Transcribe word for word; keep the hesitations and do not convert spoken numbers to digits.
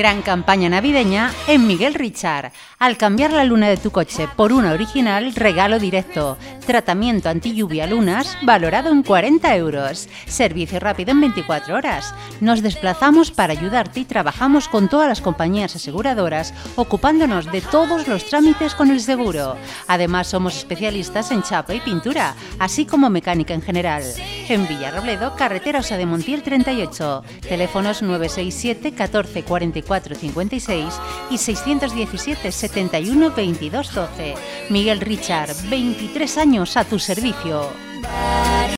Gran campaña navideña en Miguel Richard. Al cambiar la luna de tu coche por una original, regalo directo. Tratamiento anti-lluvia lunas valorado en cuarenta euros. Servicio rápido en veinticuatro horas. Nos desplazamos para ayudarte y trabajamos con todas las compañías aseguradoras, ocupándonos de todos los trámites con el seguro. Además, somos especialistas en chapa y pintura, así como mecánica en general. En Villarrobledo, carretera Osa de Montiel treinta y ocho. Teléfonos nueve seis siete, catorce, cuarenta y cuatro, cincuenta y seis y seiscientos diecisiete, setenta y uno, veintidós, doce. Miguel Richard, veintitrés años a tu servicio.